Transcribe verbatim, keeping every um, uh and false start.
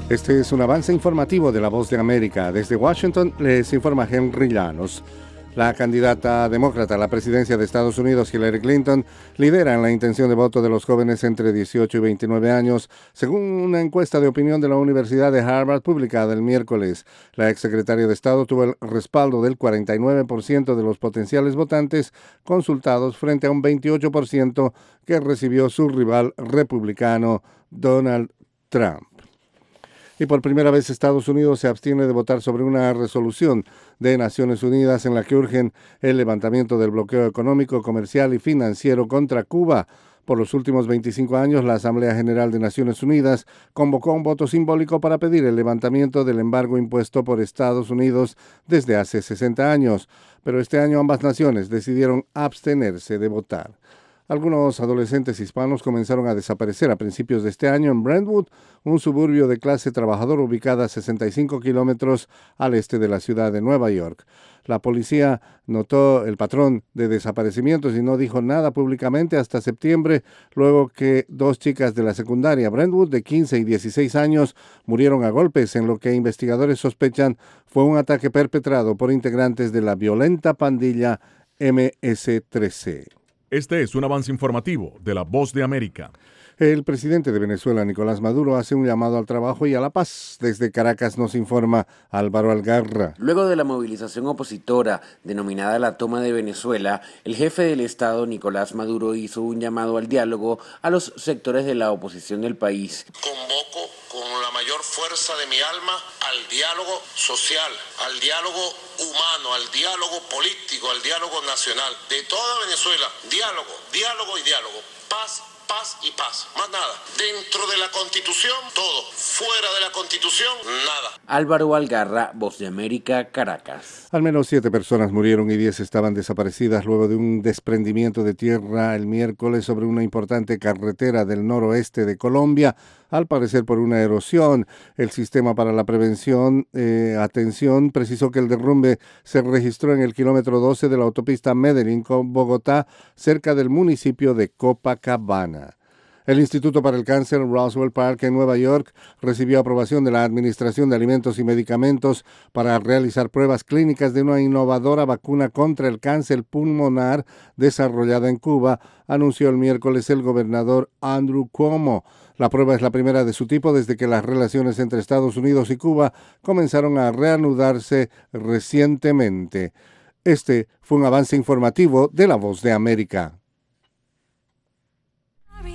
Este es un avance informativo de La Voz de América. Desde Washington les informa Henry Llanos. La candidata demócrata a la presidencia de Estados Unidos, Hillary Clinton, lidera en la intención de voto de los jóvenes entre dieciocho y veintinueve años, según una encuesta de opinión de la Universidad de Harvard publicada el miércoles. La exsecretaria de Estado tuvo el respaldo del cuarenta y nueve por ciento de los potenciales votantes consultados frente a un veintiocho por ciento que recibió su rival republicano, Donald Trump. Y por primera vez Estados Unidos se abstiene de votar sobre una resolución de Naciones Unidas en la que urgen el levantamiento del bloqueo económico, comercial y financiero contra Cuba. Por los últimos veinticinco años, la Asamblea General de Naciones Unidas convocó un voto simbólico para pedir el levantamiento del embargo impuesto por Estados Unidos desde hace sesenta años. Pero este año ambas naciones decidieron abstenerse de votar. Algunos adolescentes hispanos comenzaron a desaparecer a principios de este año en Brentwood, un suburbio de clase trabajadora ubicada a sesenta y cinco kilómetros al este de la ciudad de Nueva York. La policía notó el patrón de desaparecimientos y no dijo nada públicamente hasta septiembre, luego que dos chicas de la secundaria Brentwood de quince y dieciséis años murieron a golpes en lo que investigadores sospechan fue un ataque perpetrado por integrantes de la violenta pandilla eme ese trece. Este es un avance informativo de La Voz de América. El presidente de Venezuela, Nicolás Maduro, hace un llamado al trabajo y a la paz. Desde Caracas nos informa Álvaro Algarra. Luego de la movilización opositora denominada la toma de Venezuela, el jefe del Estado, Nicolás Maduro, hizo un llamado al diálogo a los sectores de la oposición del país. Convoco con la mayor fuerza de mi alma al diálogo social, al diálogo humano, al diálogo político, al diálogo nacional de toda Venezuela. Diálogo, diálogo y diálogo. Paz, paz y paz. Más nada. Dentro de la Constitución, todo. Fuera de la Constitución, nada. Álvaro Algarra, Voz de América, Caracas. Al menos siete personas murieron y diez estaban desaparecidas luego de un desprendimiento de tierra el miércoles sobre una importante carretera del noroeste de Colombia, al parecer por una erosión. El Sistema para la Prevención, eh, Atención, precisó que el derrumbe se registró en el kilómetro doce de la autopista Medellín con Bogotá, cerca del municipio de Copacabana. El Instituto para el Cáncer Roswell Park en Nueva York recibió aprobación de la Administración de Alimentos y Medicamentos para realizar pruebas clínicas de una innovadora vacuna contra el cáncer pulmonar desarrollada en Cuba, anunció el miércoles el gobernador Andrew Cuomo. La prueba es la primera de su tipo desde que las relaciones entre Estados Unidos y Cuba comenzaron a reanudarse recientemente. Este fue un avance informativo de La Voz de América.